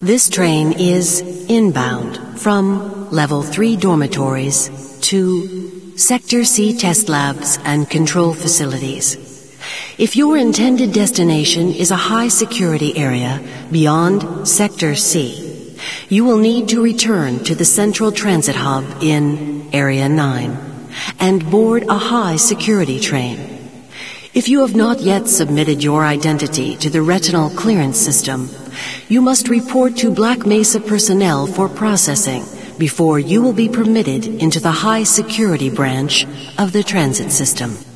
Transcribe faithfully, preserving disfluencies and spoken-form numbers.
This train is inbound from Level three dormitories to Sector C test labs and control facilities. If your intended destination is a high-security area beyond Sector C, you will need to return to the Central Transit Hub in Area nine and board a high-security train. If you have not yet submitted your identity to the retinal clearance system, you must report to Black Mesa personnel for processing before you will be permitted into the high-security branch of the transit system.